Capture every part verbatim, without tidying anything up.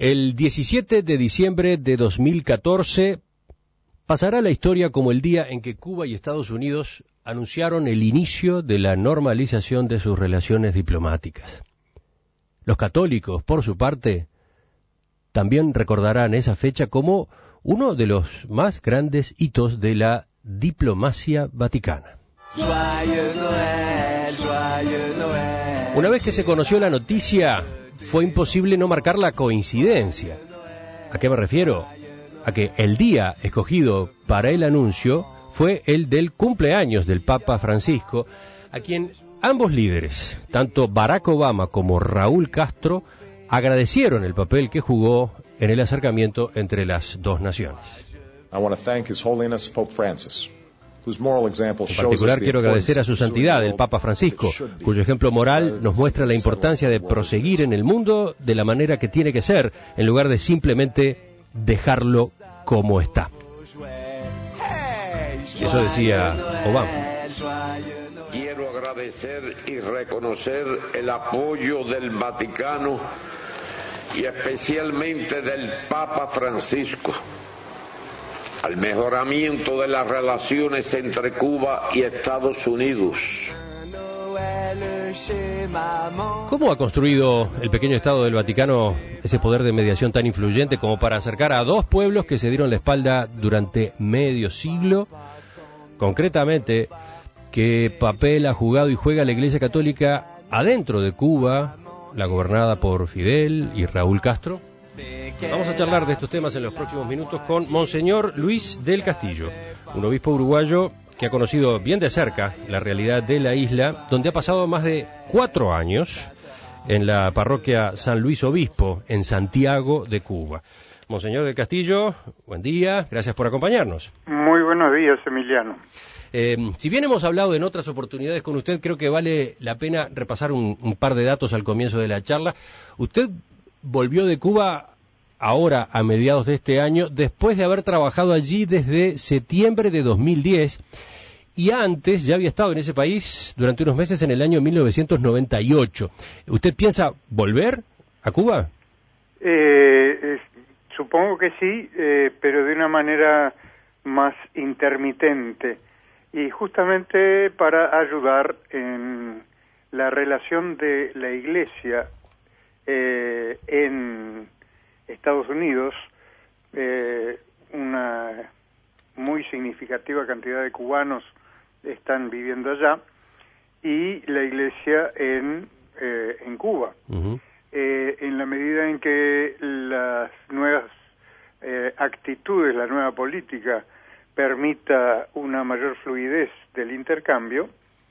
El diecisiete de diciembre de dos mil catorce pasará a la historia como el día en que Cuba y Estados Unidos anunciaron el inicio de la normalización de sus relaciones diplomáticas. Los católicos, por su parte, también recordarán esa fecha como uno de los más grandes hitos de la diplomacia vaticana. Una vez que se conoció la noticia, fue imposible no marcar la coincidencia. ¿A qué me refiero? A que el día escogido para el anuncio fue el del cumpleaños del Papa Francisco, a quien ambos líderes, tanto Barack Obama como Raúl Castro, agradecieron el papel que jugó en el acercamiento entre las dos naciones. I want to thank His Holiness Pope Francis. En particular quiero agradecer a su santidad, el Papa Francisco, cuyo ejemplo moral nos muestra la importancia de proseguir en el mundo de la manera que tiene que ser, en lugar de simplemente dejarlo como está. Eso decía Obama. Quiero agradecer y reconocer el apoyo del Vaticano y especialmente del Papa Francisco al mejoramiento de las relaciones entre Cuba y Estados Unidos. ¿Cómo ha construido el pequeño Estado del Vaticano ese poder de mediación tan influyente como para acercar a dos pueblos que se dieron la espalda durante medio siglo? Concretamente, ¿qué papel ha jugado y juega la Iglesia Católica adentro de Cuba, la gobernada por Fidel y Raúl Castro? Vamos a charlar de estos temas en los próximos minutos con Monseñor Luis del Castillo, un obispo uruguayo que ha conocido bien de cerca la realidad de la isla, donde ha pasado más de cuatro años en la parroquia San Luis Obispo, en Santiago de Cuba. Monseñor del Castillo, buen día, gracias por acompañarnos. Muy buenos días, Emiliano. Eh, si bien hemos hablado en otras oportunidades con usted, creo que vale la pena repasar un, un par de datos al comienzo de la charla. Usted volvió de Cuba ahora a mediados de este año, después de haber trabajado allí desde septiembre de dos mil diez, y antes ya había estado en ese país durante unos meses en el año mil novecientos noventa y ocho. ¿Usted piensa volver a Cuba? Eh, eh, supongo que sí, eh, pero de una manera más intermitente, y justamente para ayudar en la relación de la Iglesia eh, en Estados Unidos. Eh, una muy significativa cantidad de cubanos están viviendo allá, y la Iglesia en, eh, en Cuba. Uh-huh. Eh, en la medida en que las nuevas eh, actitudes, la nueva política permita una mayor fluidez del intercambio,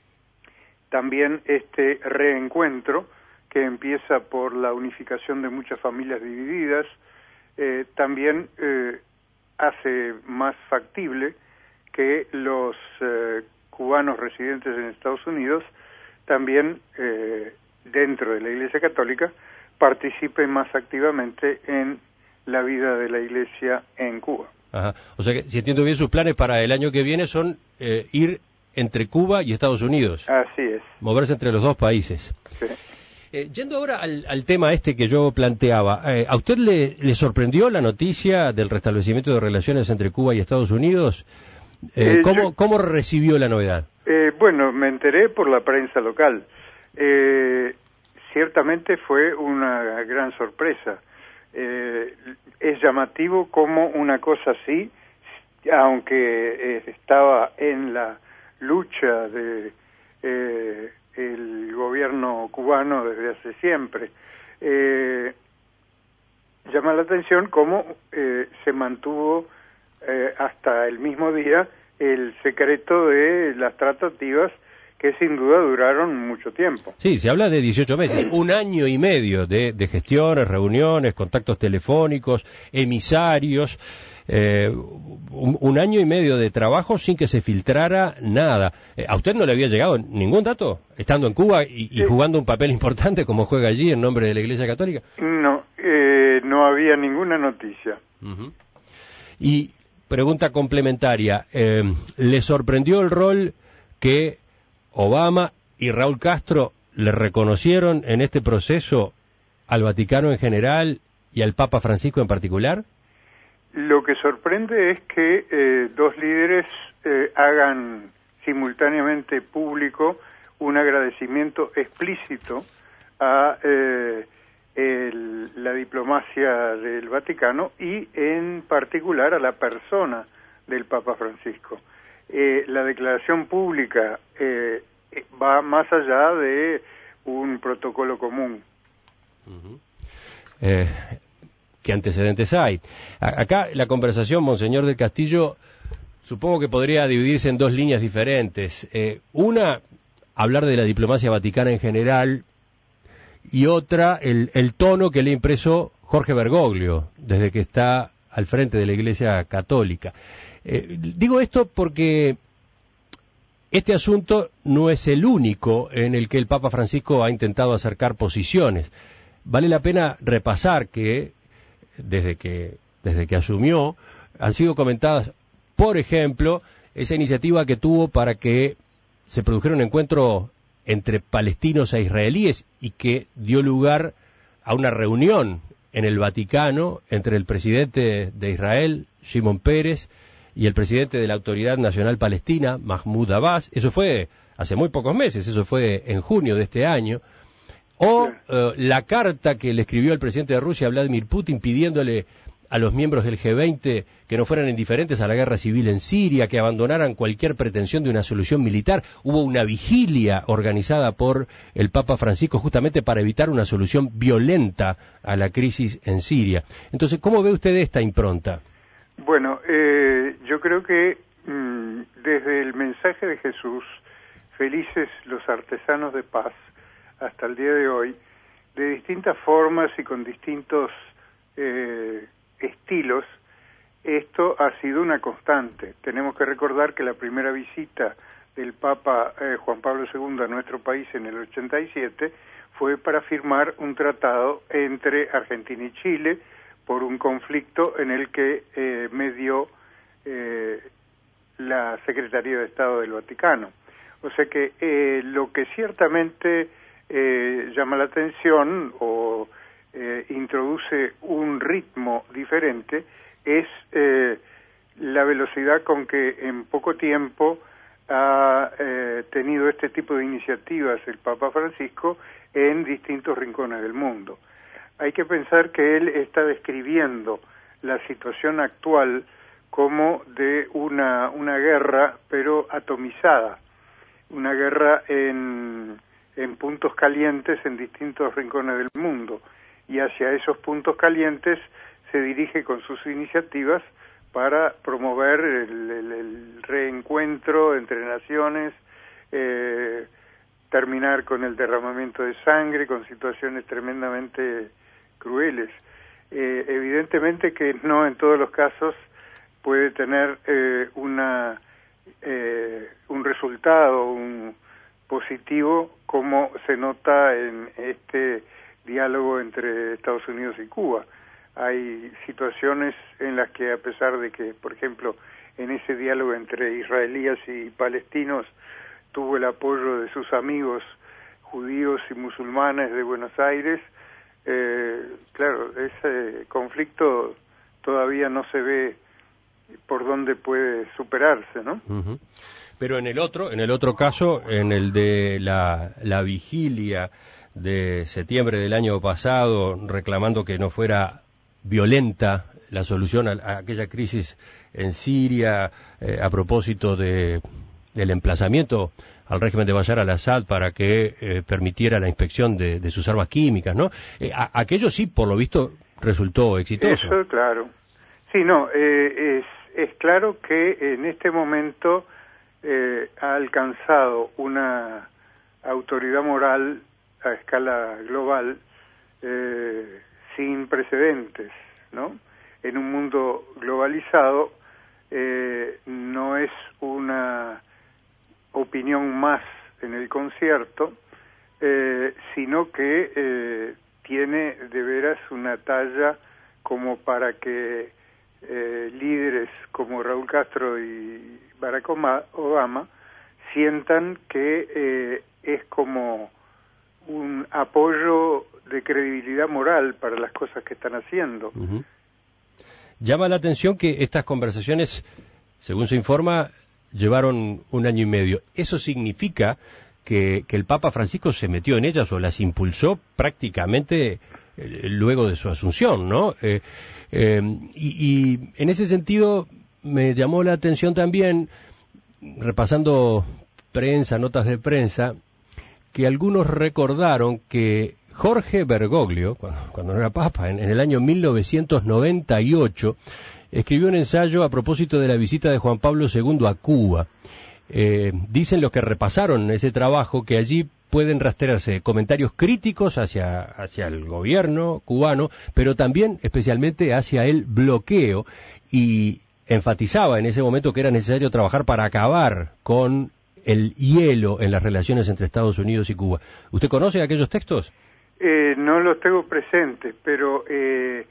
también este reencuentro, que empieza por la unificación de muchas familias divididas, eh, también eh, hace más factible que los eh, cubanos residentes en Estados Unidos también, eh, dentro de la Iglesia Católica, participen más activamente en la vida de la Iglesia en Cuba. Ajá. O sea que, si entiendo bien, sus planes para el año que viene son eh, ir entre Cuba y Estados Unidos. Así es. Moverse entre los dos países. Sí. Eh, yendo ahora al, al tema este que yo planteaba, eh, ¿a usted le, le sorprendió la noticia del restablecimiento de relaciones entre Cuba y Estados Unidos? Eh, eh, ¿cómo, yo, ¿Cómo recibió la novedad? Eh, bueno, me enteré por la prensa local. Eh, ciertamente fue una gran sorpresa. Eh, es llamativo cómo una cosa así, aunque eh, estaba en la lucha de eh, el gobierno cubano desde hace siempre, eh, llama la atención cómo eh, se mantuvo eh, hasta el mismo día el secreto de las tratativas, que sin duda duraron mucho tiempo. Sí, se habla de dieciocho meses, un año y medio de, de gestiones, reuniones, contactos telefónicos, emisarios, eh, un, un año y medio de trabajo sin que se filtrara nada. Eh, ¿A usted no le había llegado ningún dato, estando en Cuba y, y jugando un papel importante como juega allí en nombre de la Iglesia Católica? No, eh, no había ninguna noticia. Uh-huh. Y pregunta complementaria, eh, ¿le sorprendió el rol que Obama y Raúl Castro le reconocieron en este proceso al Vaticano en general y al Papa Francisco en particular? Lo que sorprende es que eh, dos líderes eh, hagan simultáneamente público un agradecimiento explícito a eh, el, la diplomacia del Vaticano y en particular a la persona del Papa Francisco. Eh, la declaración pública eh, va más allá de un protocolo común. Uh-huh. Eh, ¿Qué antecedentes hay? A- acá la conversación, Monseñor del Castillo, supongo que podría dividirse en dos líneas diferentes. Eh, una, hablar de la diplomacia vaticana en general, y otra, el, el tono que le ha impreso Jorge Bergoglio, desde que está al frente de la Iglesia Católica. Eh, digo esto porque este asunto no es el único en el que el Papa Francisco ha intentado acercar posiciones. Vale la pena repasar que desde que desde que asumió han sido comentadas, por ejemplo, esa iniciativa que tuvo para que se produjera un encuentro entre palestinos e israelíes y que dio lugar a una reunión en el Vaticano entre el presidente de Israel, Shimon Peres, y el presidente de la Autoridad Nacional Palestina, Mahmoud Abbas. Eso fue hace muy pocos meses, eso fue en junio de este año. O eh, la carta que le escribió el presidente de Rusia, Vladimir Putin, pidiéndole a los miembros del G veinte que no fueran indiferentes a la guerra civil en Siria, que abandonaran cualquier pretensión de una solución militar. Hubo una vigilia organizada por el Papa Francisco justamente para evitar una solución violenta a la crisis en Siria. Entonces, ¿cómo ve usted esta impronta? Bueno, eh, yo creo que mmm, desde el mensaje de Jesús, felices los artesanos de paz, hasta el día de hoy, de distintas formas y con distintos eh, estilos, esto ha sido una constante. Tenemos que recordar que la primera visita del Papa eh, Juan Pablo segundo a nuestro país en el ochenta y siete fue para firmar un tratado entre Argentina y Chile por un conflicto en el que eh, medió eh, la Secretaría de Estado del Vaticano. O sea que eh, lo que ciertamente eh, llama la atención o eh, introduce un ritmo diferente es eh, la velocidad con que en poco tiempo ha eh, tenido este tipo de iniciativas el Papa Francisco en distintos rincones del mundo. Hay que pensar que él está describiendo la situación actual como de una, una guerra, pero atomizada, una guerra en, en puntos calientes en distintos rincones del mundo, y hacia esos puntos calientes se dirige con sus iniciativas para promover el, el, el reencuentro entre naciones, eh, terminar con el derramamiento de sangre, con situaciones tremendamente crueles. Eh, evidentemente que no en todos los casos puede tener eh, una eh, un resultado un positivo como se nota en este diálogo entre Estados Unidos y Cuba. Hay situaciones en las que, a pesar de que, por ejemplo, en ese diálogo entre israelíes y palestinos tuvo el apoyo de sus amigos judíos y musulmanes de Buenos Aires, eh, claro, ese conflicto todavía no se ve por dónde puede superarse, ¿no? Uh-huh. Pero en el otro, en el otro caso, en el de la, la vigilia de septiembre del año pasado, reclamando que no fuera violenta la solución a, a aquella crisis en Siria, eh, a propósito de del emplazamiento al régimen de Bashar al-Assad para que eh, permitiera la inspección de, de sus armas químicas, ¿no? Eh, a, aquello sí, por lo visto, resultó exitoso. Eso, claro. Sí, no, eh, es, es claro que en este momento eh, ha alcanzado una autoridad moral a escala global eh, sin precedentes, ¿no? En un mundo globalizado eh, no es una opinión más en el concierto, eh, sino que eh, tiene de veras una talla como para que eh, líderes como Raúl Castro y Barack Obama sientan que eh, es como un apoyo de credibilidad moral para las cosas que están haciendo. Uh-huh. Llama la atención que estas conversaciones, según se informa, llevaron un año y medio. ¿Eso significa que, que el Papa Francisco se metió en ellas o las impulsó prácticamente eh, luego de su asunción, ¿no? Eh, eh, y, y en ese sentido me llamó la atención también, repasando prensa, notas de prensa, que algunos recordaron que Jorge Bergoglio, cuando, cuando no era Papa, en, en el año mil novecientos noventa y ocho, escribió un ensayo a propósito de la visita de Juan Pablo segundo a Cuba. Eh, dicen los que repasaron ese trabajo que allí pueden rastrearse comentarios críticos hacia, hacia el gobierno cubano, pero también especialmente hacia el bloqueo, y enfatizaba en ese momento que era necesario trabajar para acabar con el hielo en las relaciones entre Estados Unidos y Cuba. ¿Usted conoce aquellos textos? Eh, no los tengo presentes, pero eh,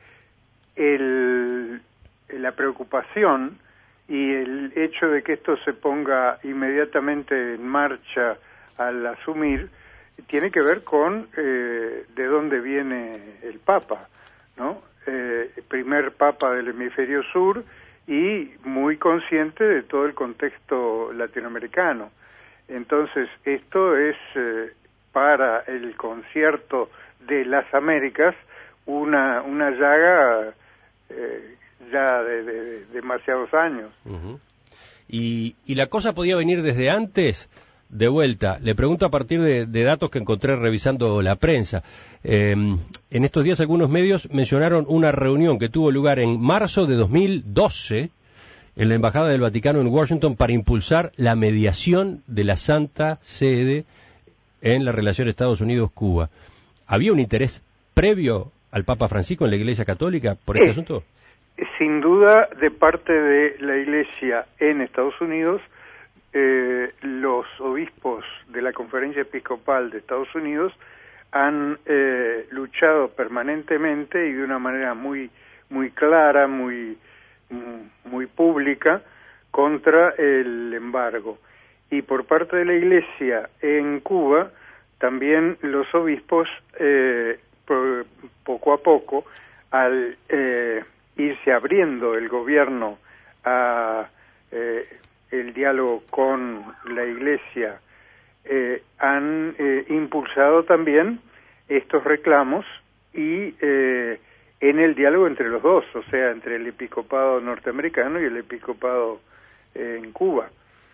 el, la preocupación y el hecho de que esto se ponga inmediatamente en marcha al asumir tiene que ver con eh, de dónde viene el Papa, ¿no? Eh, primer Papa del hemisferio sur y muy consciente de todo el contexto latinoamericano. Entonces, esto es eh, para el concierto de las Américas una una llaga eh, ya de, de, de demasiados años. Uh-huh. y, y la cosa podía venir desde antes. De vuelta, le pregunto a partir de, de datos que encontré revisando la prensa. Eh, en estos días algunos medios mencionaron una reunión que tuvo lugar en marzo de dos mil doce en la Embajada del Vaticano en Washington para impulsar la mediación de la Santa Sede en la relación Estados Unidos-Cuba. ¿Había un interés previo al Papa Francisco en la Iglesia Católica por este eh, asunto? Sin duda, de parte de la Iglesia en Estados Unidos, eh, los obispos de la Conferencia Episcopal de Estados Unidos han eh, luchado permanentemente y de una manera muy muy clara, muy muy pública contra el embargo. Y por parte de la Iglesia en Cuba, también los obispos eh, por, poco a poco, al eh, irse abriendo el gobierno a eh, el diálogo con la Iglesia, eh, han eh, impulsado también estos reclamos y eh, en el diálogo entre los dos, o sea, entre el episcopado norteamericano y el episcopado eh, en Cuba.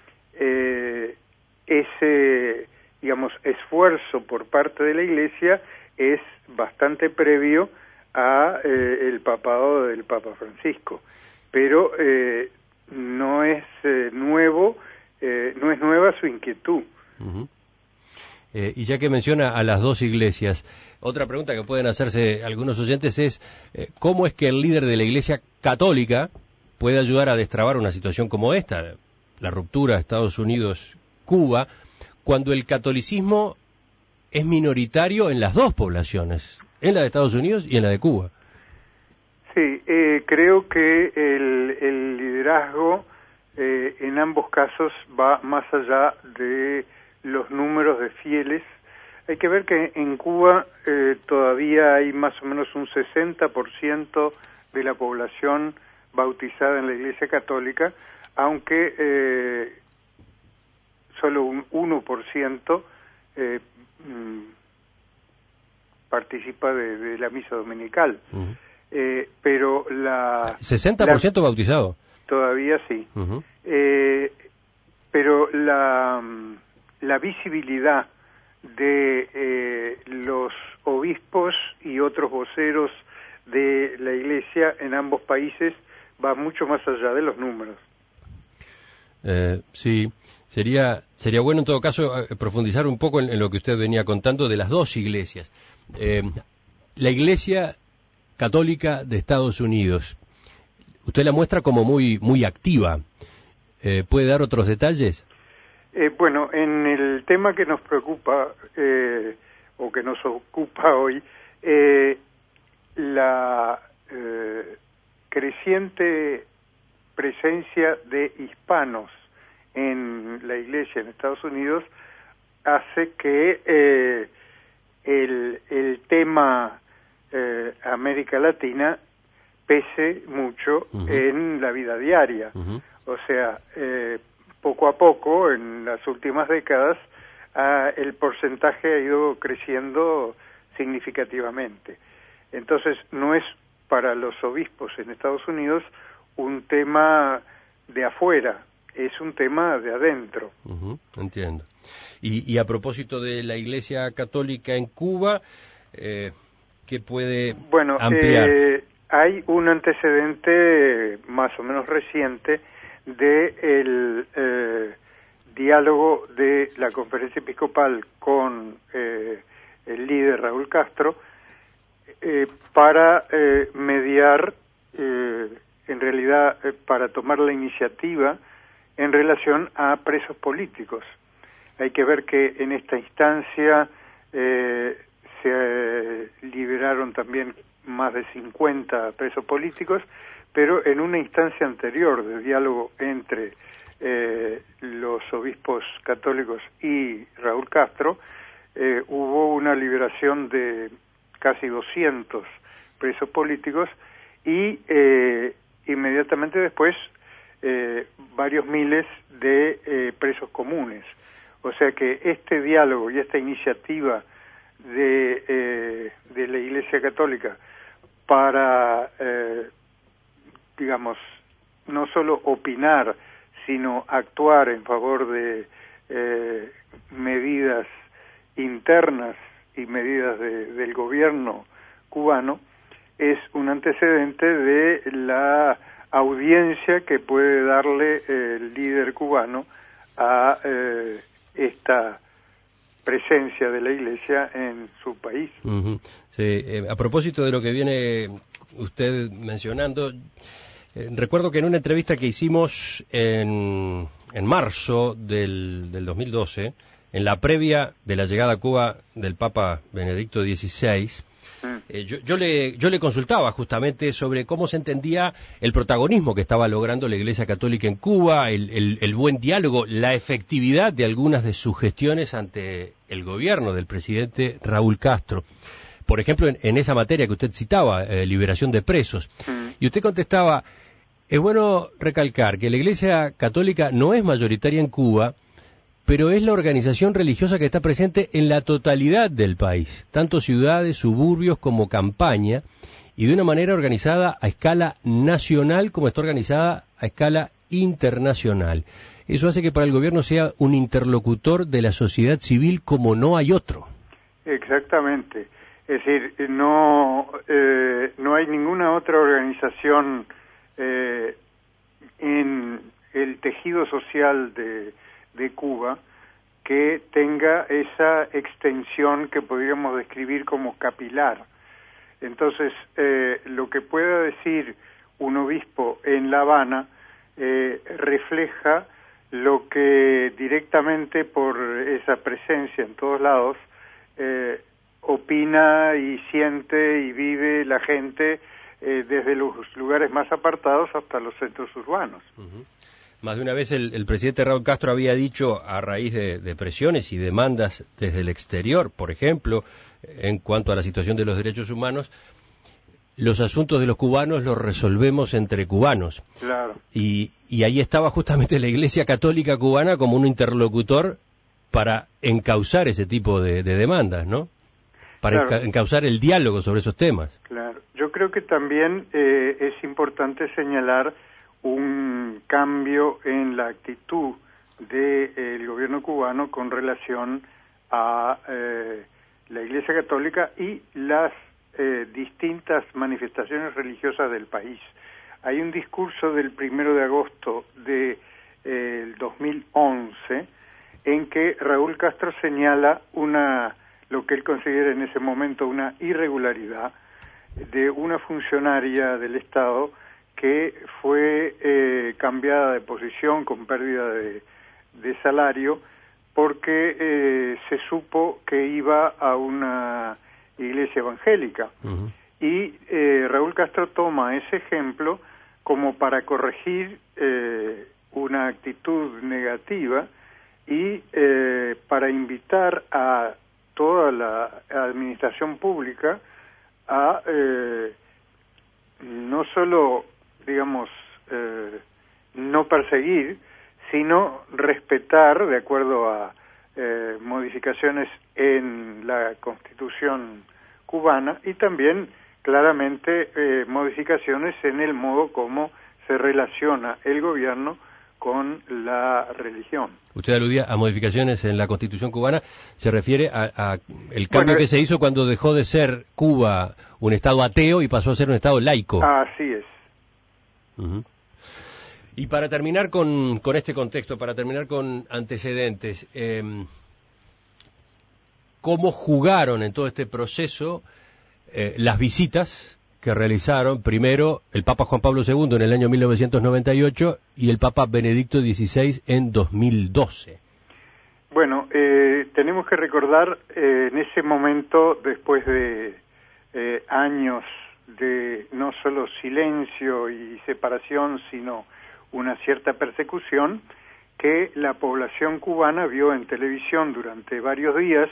Eh, ese, digamos, esfuerzo por parte de la Iglesia es bastante previo a eh, el papado del Papa Francisco, pero eh, no es eh, nuevo, eh, no es nueva su inquietud. Uh-huh. Eh, y ya que menciona a las dos iglesias, otra pregunta que pueden hacerse algunos oyentes es eh, ¿cómo es que el líder de la Iglesia Católica puede ayudar a destrabar una situación como esta, la ruptura Estados Unidos-Cuba, cuando el catolicismo es minoritario en las dos poblaciones, en la de Estados Unidos y en la de Cuba? Sí, eh, creo que el, el liderazgo eh, en ambos casos va más allá de los números de fieles. Hay que ver que en Cuba eh, todavía hay más o menos un sesenta por ciento de la población bautizada en la Iglesia Católica, aunque eh, solo un uno por ciento eh, participa de, de la misa dominical. Uh-huh. Eh, pero la... ¿sesenta por ciento la, bautizado? Todavía sí. Uh-huh. Eh, pero la, la visibilidad de eh, los obispos y otros voceros de la Iglesia en ambos países va mucho más allá de los números. Eh, sí, sería sería bueno en todo caso profundizar un poco en, en lo que usted venía contando de las dos iglesias. Eh, la Iglesia Católica de Estados Unidos, usted la muestra como muy muy activa. Eh, ¿Puede dar otros detalles? Eh, bueno, en el tema que nos preocupa eh, o que nos ocupa hoy, eh, la eh, creciente presencia de hispanos en la Iglesia en Estados Unidos hace que eh, el, el tema eh, América Latina pese mucho uh-huh. en la vida diaria. Uh-huh. O sea, eh, poco a poco, en las últimas décadas, ah, el porcentaje ha ido creciendo significativamente. Entonces, no es para los obispos en Estados Unidos un tema de afuera, es un tema de adentro. Uh-huh, entiendo. Y, y a propósito de la Iglesia Católica en Cuba, eh, ¿qué puede bueno, ampliar? Eh, hay un antecedente más o menos reciente de el eh, diálogo de la Conferencia Episcopal con eh, el líder Raúl Castro eh, para eh, mediar, eh, en realidad eh, para tomar la iniciativa en relación a presos políticos. Hay que ver que en esta instancia eh, se eh, liberaron también más de cincuenta presos políticos, pero en una instancia anterior de diálogo entre eh, los obispos católicos y Raúl Castro, eh, hubo una liberación de casi doscientos presos políticos y eh, inmediatamente después eh, varios miles de eh, presos comunes. O sea que este diálogo y esta iniciativa de, eh, de la Iglesia Católica para, eh, digamos, no solo opinar, sino actuar en favor de eh, medidas internas y medidas de, del gobierno cubano, es un antecedente de la audiencia que puede darle el líder cubano a eh, esta presencia de la Iglesia en su país. Uh-huh. Sí, eh, a propósito de lo que viene usted mencionando, eh, recuerdo que en una entrevista que hicimos en, en marzo del, del dos mil doce, en la previa de la llegada a Cuba del Papa Benedicto dieciséis, eh, yo, yo, le, yo le consultaba justamente sobre cómo se entendía el protagonismo que estaba logrando la Iglesia Católica en Cuba, el, el, el buen diálogo, la efectividad de algunas de sus gestiones ante el gobierno del presidente Raúl Castro. Por ejemplo, en, en esa materia que usted citaba, eh, liberación de presos. Mm. Y usted contestaba, es bueno recalcar que la Iglesia Católica no es mayoritaria en Cuba, pero es la organización religiosa que está presente en la totalidad del país, tanto ciudades, suburbios como campaña, y de una manera organizada a escala nacional como está organizada a escala internacional. Eso hace que para el gobierno sea un interlocutor de la sociedad civil como no hay otro. Exactamente. Es decir, no, eh, no hay ninguna otra organización eh, en el tejido social de de Cuba que tenga esa extensión que podríamos describir como capilar. Entonces, eh, lo que pueda decir un obispo en La Habana eh, refleja lo que directamente por esa presencia en todos lados eh, opina y siente y vive la gente eh, desde los lugares más apartados hasta los centros urbanos. Uh-huh. Más de una vez el, el presidente Raúl Castro había dicho, a raíz de, de presiones y demandas desde el exterior, por ejemplo, en cuanto a la situación de los derechos humanos, los asuntos de los cubanos los resolvemos entre cubanos. Claro. Y, y ahí estaba justamente la Iglesia Católica cubana como un interlocutor para encauzar ese tipo de, de demandas, ¿no? Para claro. enca- encauzar el diálogo sobre esos temas. Claro. Yo creo que también eh, es importante señalar un cambio en la actitud del de, eh, gobierno cubano con relación a eh, la Iglesia Católica y las eh, distintas manifestaciones religiosas del país. Hay un discurso del primero de agosto de eh, el dos mil once en que Raúl Castro señala una lo que él considera en ese momento una irregularidad de una funcionaria del Estado que fue eh, cambiada de posición con pérdida de, de salario porque eh, se supo que iba a una iglesia evangélica. Uh-huh. Y eh, Raúl Castro toma ese ejemplo como para corregir eh, una actitud negativa y eh, para invitar a toda la administración pública a eh, no solo, digamos, eh, no perseguir, sino respetar, de acuerdo a eh, modificaciones en la Constitución cubana, y también claramente eh, modificaciones en el modo como se relaciona el gobierno con la religión. Usted aludía a modificaciones en la Constitución cubana, se refiere a, a el cambio Bueno, que se hizo cuando dejó de ser Cuba un estado ateo y pasó a ser un estado laico. Así es. Uh-huh. Y para terminar con, con este contexto, para terminar con antecedentes, eh, ¿cómo jugaron en todo este proceso eh, las visitas que realizaron primero el Papa Juan Pablo segundo en el año mil novecientos noventa y ocho y el Papa Benedicto dieciséis en dos mil doce? Bueno, eh, tenemos que recordar eh, en ese momento, después de eh, años de no solo silencio y separación, sino una cierta persecución, que la población cubana vio en televisión durante varios días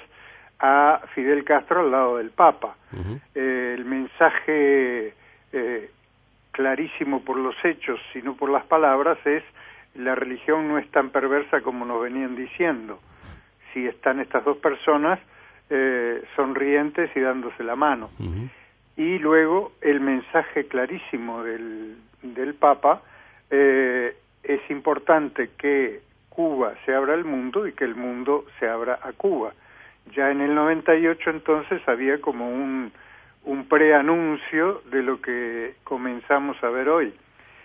a Fidel Castro al lado del Papa. Uh-huh. Eh, el mensaje eh, clarísimo por los hechos, sino por las palabras, es: la religión no es tan perversa como nos venían diciendo. Si están estas dos personas eh, sonrientes y dándose la mano. Uh-huh. Y luego el mensaje clarísimo del, del Papa: eh, es importante que Cuba se abra al mundo y que el mundo se abra a Cuba. Ya en el noventa y ocho entonces había como un, un preanuncio de lo que comenzamos a ver hoy.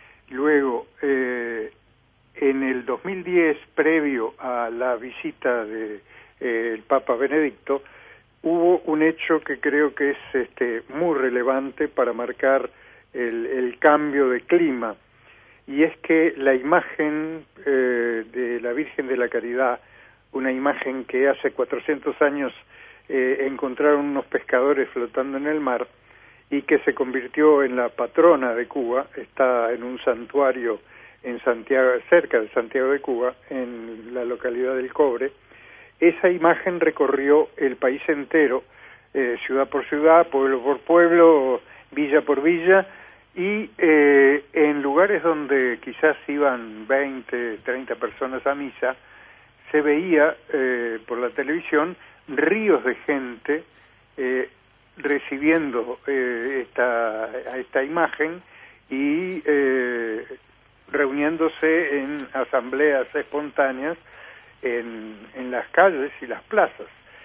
Luego, eh, en el dos mil diez, previo a la visita de eh, el Papa Benedicto, hubo un hecho que creo que es este, muy relevante para marcar el, el cambio de clima, y es que la imagen eh, de la Virgen de la Caridad, una imagen que hace cuatrocientos años eh, encontraron unos pescadores flotando en el mar y que se convirtió en la patrona de Cuba, está en un santuario en Santiago, cerca de Santiago de Cuba, en la localidad del Cobre. Esa imagen recorrió el país entero, eh, ciudad por ciudad, pueblo por pueblo, villa por villa, y eh, en lugares donde quizás iban veinte, treinta personas a misa, se veía eh, por la televisión ríos de gente eh, recibiendo eh, esta, a esta imagen y eh, reuniéndose en asambleas espontáneas en, en las calles y las plazas.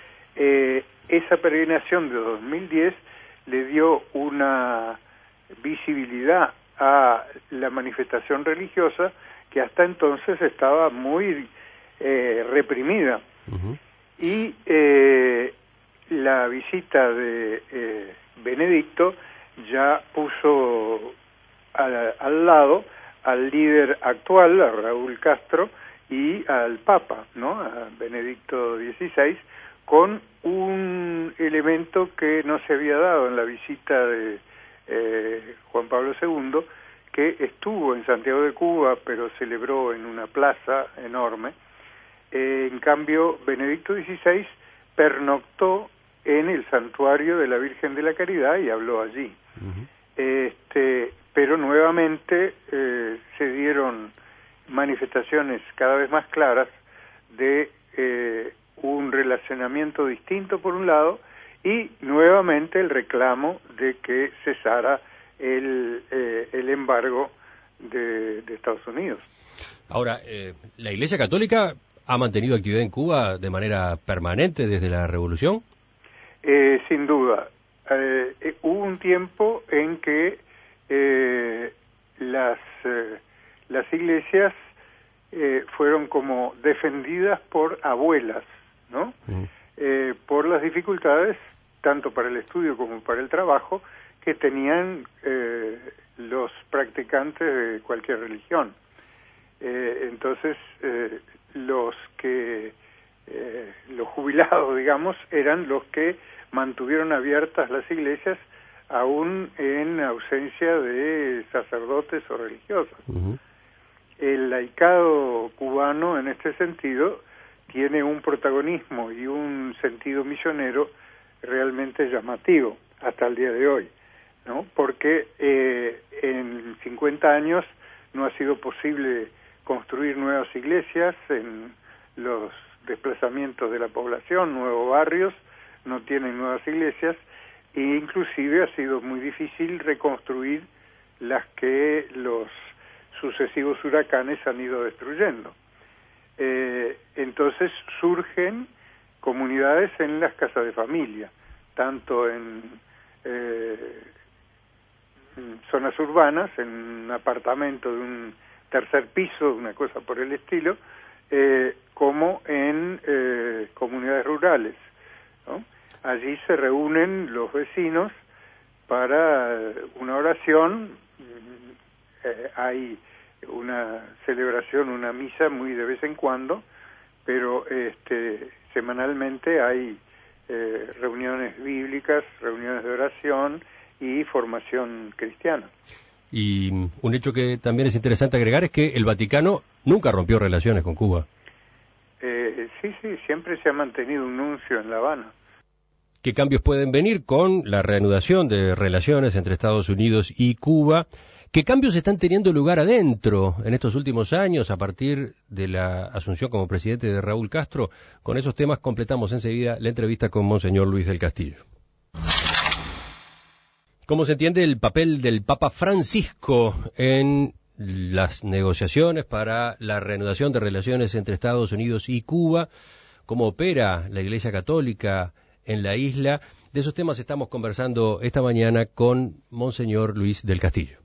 Eh, esa peregrinación de dos mil diez le dio una visibilidad a la manifestación religiosa que hasta entonces estaba muy eh, reprimida. Uh-huh. Y eh, la visita de eh, Benedicto ya puso a, al lado al líder actual, a Raúl Castro, y al Papa, ¿no? A Benedicto dieciséis, con un elemento que no se había dado en la visita de eh, Juan Pablo segundo, que estuvo en Santiago de Cuba, pero celebró en una plaza enorme. Eh, en cambio, Benedicto dieciséis pernoctó en el santuario de la Virgen de la Caridad y habló allí. Uh-huh. Este, pero nuevamente eh, se dieron manifestaciones cada vez más claras de eh, un relacionamiento distinto por un lado, y nuevamente el reclamo de que cesara el, eh, el embargo de, de Estados Unidos. Ahora, eh, la Iglesia Católica ha mantenido actividad en Cuba de manera permanente desde la Revolución. Eh, sin duda. Eh, eh, hubo un tiempo en que eh, las, eh, las iglesias eh, fueron como defendidas por abuelas, ¿no? Uh-huh. Eh, por las dificultades, tanto para el estudio como para el trabajo, que tenían eh, los practicantes de cualquier religión. Eh, entonces, eh, los que, eh, los jubilados, digamos, eran los que mantuvieron abiertas las iglesias, aún en ausencia de sacerdotes o religiosos. Uh-huh. El laicado cubano, en este sentido, tiene un protagonismo y un sentido misionero realmente llamativo hasta el día de hoy, ¿no? Porque eh, en cincuenta años no ha sido posible construir nuevas iglesias en los desplazamientos de la población, nuevos barrios no tienen nuevas iglesias, e inclusive ha sido muy difícil reconstruir las que los sucesivos huracanes han ido destruyendo. Eh, entonces surgen comunidades en las casas de familia, tanto en, eh, en zonas urbanas, en un apartamento de un tercer piso, una cosa por el estilo, eh, como en eh, comunidades rurales, ¿no? Allí se reúnen los vecinos para una oración, eh, hay una celebración, una misa muy de vez en cuando, pero este, semanalmente hay eh, reuniones bíblicas, reuniones de oración y formación cristiana. Y un hecho que también es interesante agregar es que el Vaticano nunca rompió relaciones con Cuba. Eh, sí, sí, siempre se ha mantenido un nuncio en La Habana. ¿Qué cambios pueden venir con la reanudación de relaciones entre Estados Unidos y Cuba? ¿Qué cambios están teniendo lugar adentro en estos últimos años a partir de la asunción como presidente de Raúl Castro? Con esos temas completamos enseguida la entrevista con Monseñor Luis del Castillo. ¿Cómo se entiende el papel del Papa Francisco en las negociaciones para la reanudación de relaciones entre Estados Unidos y Cuba? ¿Cómo opera la Iglesia Católica en la isla? De esos temas estamos conversando esta mañana con Monseñor Luis del Castillo.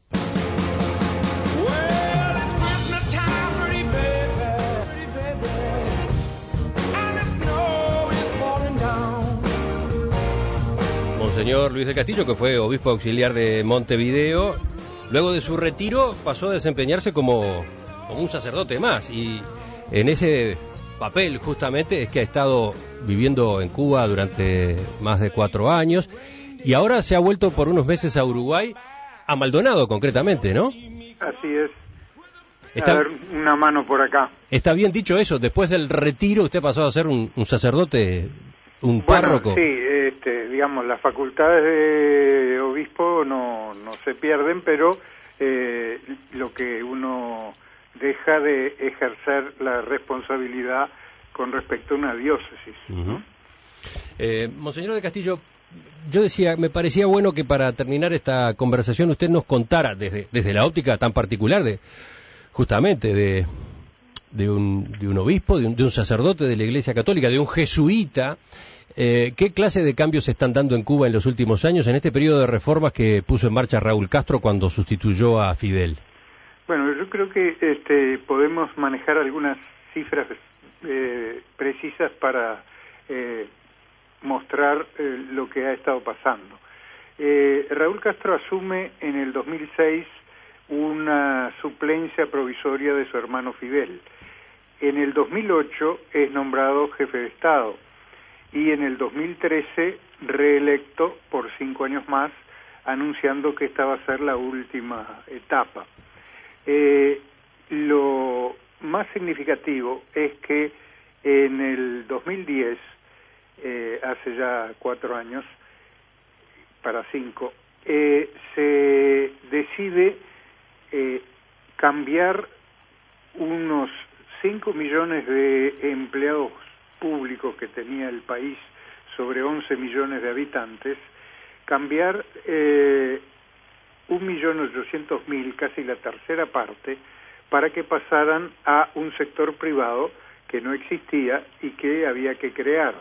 Monseñor Luis del Castillo, que fue obispo auxiliar de Montevideo, luego de su retiro pasó a desempeñarse como, como un sacerdote más, y en ese papel justamente es que ha estado viviendo en Cuba durante más de cuatro años, y ahora se ha vuelto por unos meses a Uruguay, a Maldonado concretamente, ¿no? Así es. Está, a ver, una mano por acá. Está bien dicho eso, después del retiro usted pasó a ser un, un sacerdote, un párroco. Bueno, sí, este, digamos, las facultades de obispo no, no se pierden, pero eh, lo que uno deja de ejercer la responsabilidad con respecto a una diócesis, uh-huh. ¿no? Eh, Monseñor de Castillo, yo decía, me parecía bueno que para terminar esta conversación usted nos contara desde, desde la óptica tan particular de justamente de, de, un, de un obispo, de un, de un sacerdote de la Iglesia Católica, de un jesuita, eh, ¿qué clase de cambios se están dando en Cuba en los últimos años, en este periodo de reformas que puso en marcha Raúl Castro cuando sustituyó a Fidel? Bueno, yo creo que este, podemos manejar algunas cifras eh, precisas para eh, mostrar eh, lo que ha estado pasando. Eh, Raúl Castro asume en el dos mil seis una suplencia provisoria de su hermano Fidel. En el dos mil ocho es nombrado jefe de Estado y en el dos mil trece reelecto por cinco años más, anunciando que esta va a ser la última etapa. Eh, lo más significativo es que en el dos mil diez, eh, hace ya cuatro años, para cinco, eh, se decide eh, cambiar unos cinco millones de empleados públicos que tenía el país sobre once millones de habitantes, cambiar eh, un millón ochocientos mil, casi la tercera parte, para que pasaran a un sector privado que no existía y que había que crear.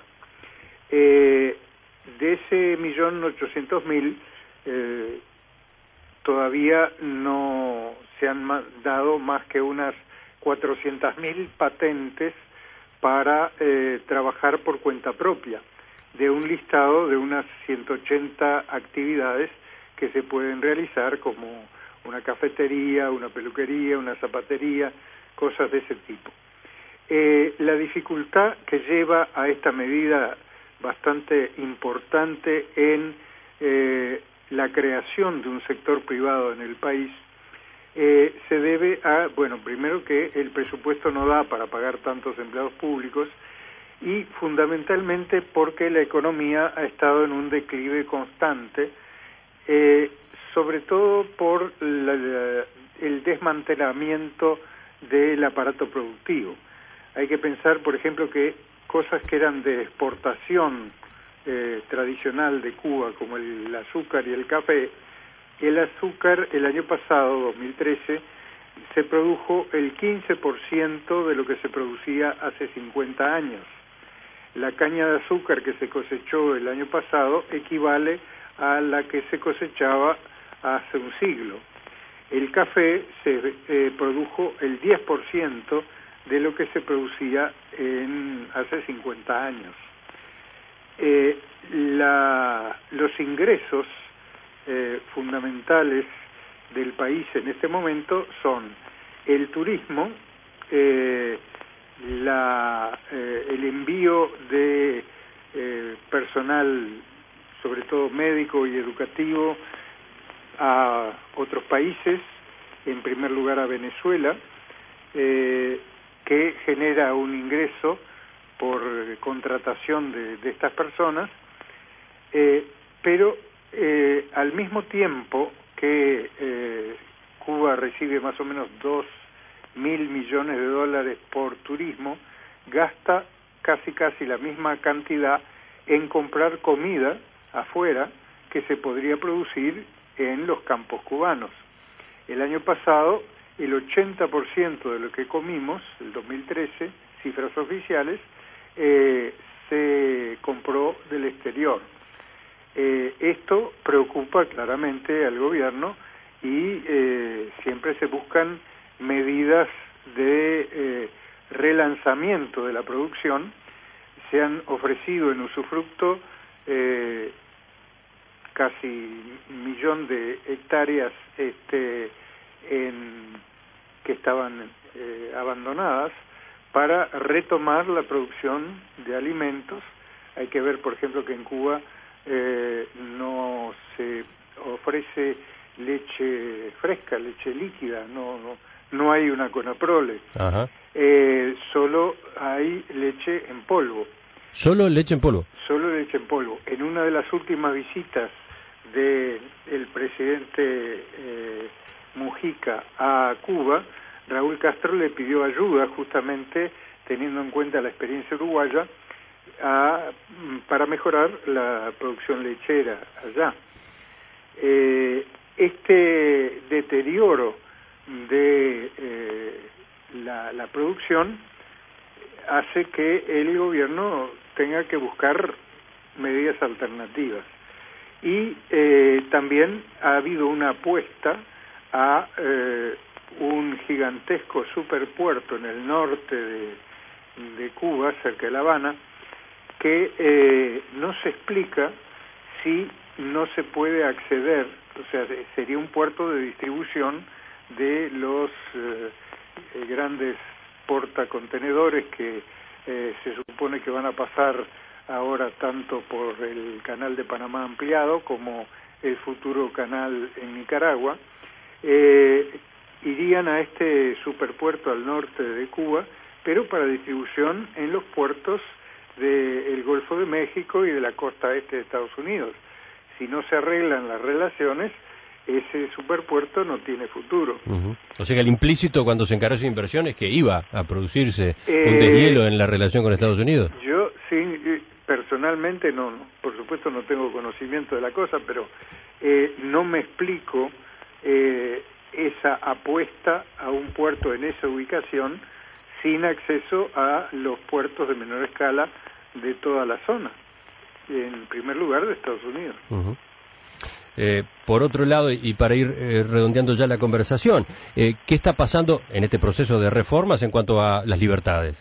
Eh, de ese millón ochocientos mil, eh, todavía no se han dado más que unas cuatrocientas mil patentes para eh, trabajar por cuenta propia, de un listado de unas ciento ochenta actividades que se pueden realizar, como una cafetería, una peluquería, una zapatería, cosas de ese tipo. Eh, la dificultad que lleva a esta medida bastante importante en eh, la creación de un sector privado en el país eh, se debe a, bueno, primero que el presupuesto no da para pagar tantos empleados públicos y fundamentalmente porque la economía ha estado en un declive constante, eh, sobre todo por la, la, el desmantelamiento del aparato productivo. Hay que pensar, por ejemplo, que cosas que eran de exportación eh, tradicional de Cuba, como el azúcar y el café, el azúcar el año pasado, dos mil trece, se produjo el quince por ciento de lo que se producía hace cincuenta años. La caña de azúcar que se cosechó el año pasado equivale a la que se cosechaba hace un siglo. El café se eh, produjo el diez por ciento de lo que se producía en hace cincuenta años. Eh, la, los ingresos eh, fundamentales del país en este momento son el turismo, eh, la, eh, el envío de eh, personal, sobre todo médico y educativo, a otros países, en primer lugar a Venezuela, eh, que genera un ingreso por contratación de, de estas personas, eh, pero eh, al mismo tiempo que eh, Cuba recibe más o menos dos mil millones de dólares por turismo, gasta casi casi la misma cantidad en comprar comida afuera que se podría producir en los campos cubanos. El año pasado, el ochenta por ciento de lo que comimos, el dos mil trece, cifras oficiales, eh, se compró del exterior. Eh, esto preocupa claramente al gobierno y eh, siempre se buscan medidas de eh, relanzamiento de la producción. Se han ofrecido en usufructo eh, casi un millón de hectáreas este, en, que estaban eh, abandonadas para retomar la producción de alimentos. Hay que ver, por ejemplo, que en Cuba eh, no se ofrece leche fresca, leche líquida, no no, no hay una Conaprole. Ajá. Eh, solo hay leche en polvo. ¿Solo leche en polvo? Solo leche en polvo. En una de las últimas visitas del presidente eh, Mujica a Cuba, Raúl Castro le pidió ayuda, justamente teniendo en cuenta la experiencia uruguaya, a, para mejorar la producción lechera allá. Eh, este deterioro de eh, la, la producción hace que el gobierno tenga que buscar medidas alternativas. Y eh, también ha habido una apuesta a eh, un gigantesco superpuerto en el norte de, de Cuba, cerca de La Habana, que eh, no se explica si no se puede acceder, o sea, sería un puerto de distribución de los eh, grandes portacontenedores que eh, se supone que van a pasar ahora tanto por el canal de Panamá ampliado como el futuro canal en Nicaragua, eh, irían a este superpuerto al norte de Cuba, pero para distribución en los puertos del Golfo de México y de la costa este de Estados Unidos. Si no se arreglan las relaciones, ese superpuerto no tiene futuro. Uh-huh. O sea que el implícito cuando se encaró esa inversión es que iba a producirse eh, un deshielo en la relación con Estados Unidos. Yo, sí, personalmente no, no, por supuesto no tengo conocimiento de la cosa, pero eh, no me explico eh, esa apuesta a un puerto en esa ubicación sin acceso a los puertos de menor escala de toda la zona, en primer lugar de Estados Unidos. Uh-huh. Eh, por otro lado, y para ir eh, redondeando ya la conversación, eh, ¿qué está pasando en este proceso de reformas en cuanto a las libertades?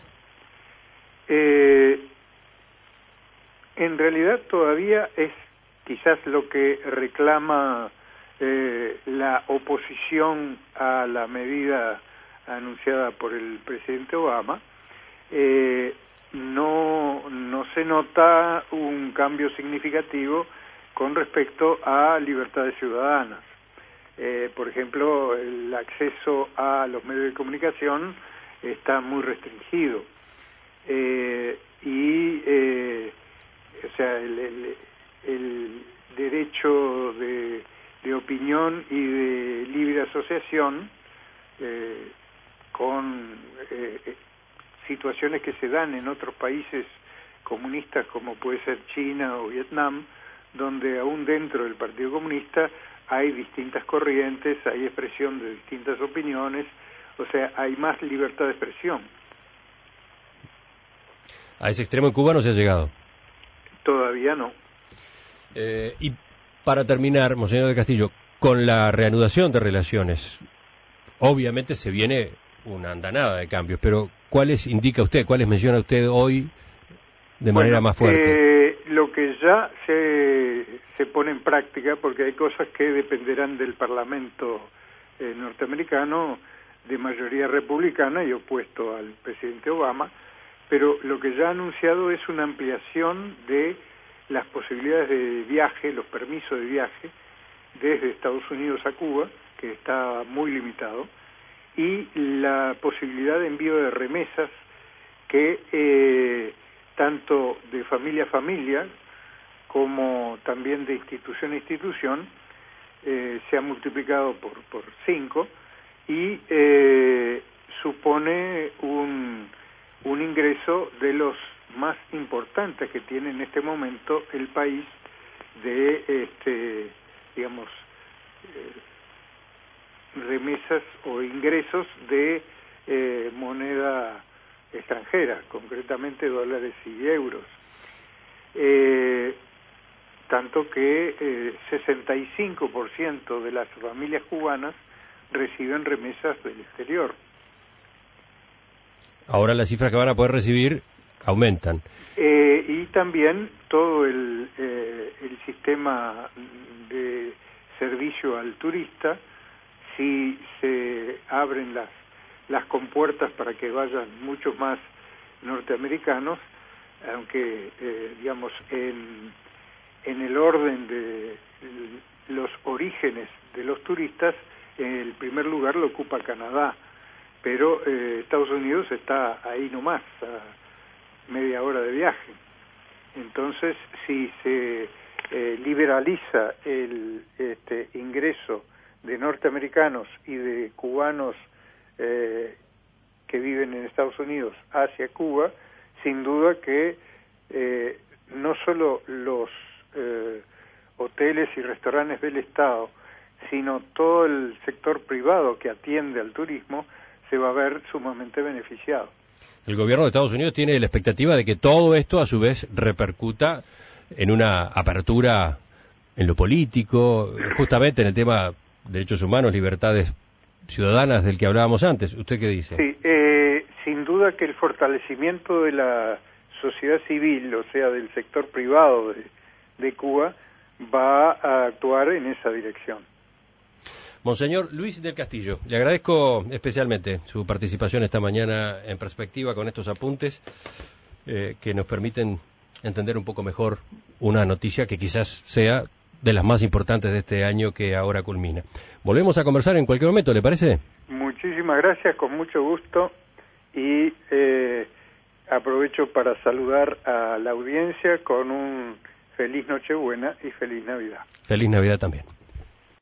Eh, en realidad todavía es quizás lo que reclama eh, la oposición a la medida anunciada por el presidente Obama. Eh, no, no se nota un cambio significativo con respecto a libertades ciudadanas. Eh, por ejemplo, el acceso a los medios de comunicación está muy restringido. Eh, y, eh, o sea, el, el, el derecho de, de opinión y de libre asociación eh, con eh, situaciones que se dan en otros países comunistas como puede ser China o Vietnam, donde aún dentro del Partido Comunista hay distintas corrientes, hay expresión de distintas opiniones, o sea, hay más libertad de expresión. A ese extremo en Cuba no se ha llegado. Todavía no. Eh, y para terminar, Monseñor del Castillo, con la reanudación de relaciones, obviamente se viene una andanada de cambios, pero ¿cuáles indica usted, cuáles menciona usted hoy de manera bueno, más fuerte? Eh, lo que ya se, se pone en práctica, porque hay cosas que dependerán del Parlamento eh, norteamericano de mayoría republicana y opuesto al presidente Obama, pero lo que ya ha anunciado es una ampliación de las posibilidades de viaje, los permisos de viaje desde Estados Unidos a Cuba, que está muy limitado, y la posibilidad de envío de remesas que eh, tanto de familia a familia como también de institución a institución eh, se ha multiplicado por, por cinco y eh, supone un, un ingreso de los más importantes que tiene en este momento el país de, este, digamos, eh, remesas o ingresos de eh, moneda extranjera, concretamente dólares y euros. Eh, tanto que eh, sesenta y cinco por ciento de las familias cubanas reciben remesas del exterior. Ahora las cifras que van a poder recibir aumentan. Eh, y también todo el, eh, el sistema de servicio al turista, si se abren las, las compuertas para que vayan muchos más norteamericanos, aunque, eh, digamos, en, en el orden de los orígenes de los turistas, el primer lugar lo ocupa Canadá, pero eh, Estados Unidos está ahí nomás, a media hora de viaje. Entonces, si se eh, liberaliza el este, ingreso de norteamericanos y de cubanos eh, que viven en Estados Unidos hacia Cuba, sin duda que eh, no solo los eh, hoteles y restaurantes del Estado, sino todo el sector privado que atiende al turismo se va a ver sumamente beneficiado. El gobierno de Estados Unidos tiene la expectativa de que todo esto a su vez repercuta en una apertura en lo político, justamente en el tema de derechos humanos, libertades ciudadanas del que hablábamos antes. ¿Usted qué dice? Sí, eh, sin duda que el fortalecimiento de la sociedad civil, o sea, del sector privado de, de Cuba, va a actuar en esa dirección. Monseñor Luis del Castillo, le agradezco especialmente su participación esta mañana en Perspectiva con estos apuntes eh, que nos permiten entender un poco mejor una noticia que quizás sea de las más importantes de este año que ahora culmina. Volvemos a conversar en cualquier momento, ¿le parece? Muchísimas gracias, con mucho gusto, y eh, aprovecho para saludar a la audiencia con un feliz Nochebuena y feliz Navidad. Feliz Navidad también.